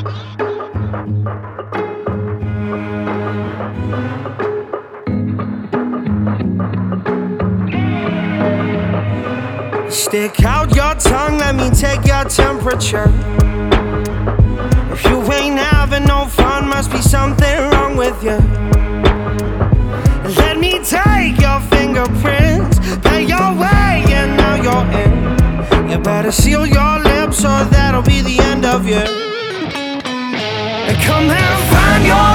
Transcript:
Stick out your tongue, let me take your temperature. If you ain't having no fun, must be something wrong with you. Let me take your fingerprints, pay your way, and now you're in. You better seal your lips or that'll be the end of you. And come and find your